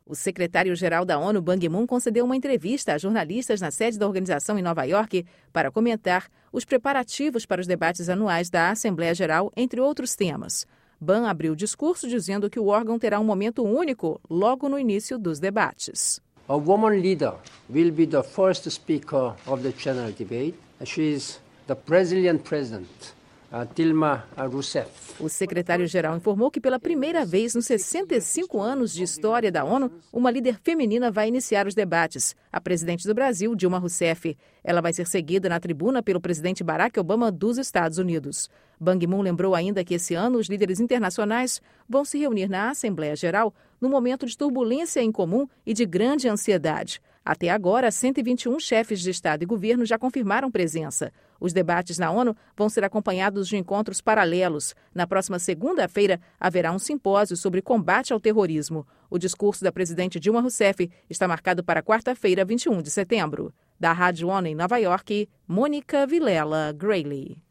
O secretário-geral da ONU, Ban Ki-moon, concedeu uma entrevista a jornalistas na sede da organização em Nova York para comentar os preparativos para os debates anuais da Assembleia Geral, entre outros temas. Ban abriu o discurso dizendo que o órgão terá um momento único logo no início dos debates. A woman leader will be the first speaker of the general debate. She is the Brazilian president, Dilma Rousseff. O secretário-geral informou que pela primeira vez nos 65 anos de história da ONU, uma líder feminina vai iniciar os debates, a presidente do Brasil, Dilma Rousseff. Ela vai ser seguida na tribuna pelo presidente Barack Obama dos Estados Unidos. Ban Ki-moon lembrou ainda que esse ano os líderes internacionais vão se reunir na Assembleia Geral num momento de turbulência incomum e de grande ansiedade. Até agora, 121 chefes de Estado e governo já confirmaram presença. Os debates na ONU vão ser acompanhados de encontros paralelos. Na próxima segunda-feira, haverá um simpósio sobre combate ao terrorismo. O discurso da presidente Dilma Rousseff está marcado para quarta-feira, 21 de setembro. Da Rádio ONU em Nova York, Mônica Vilela Grayley.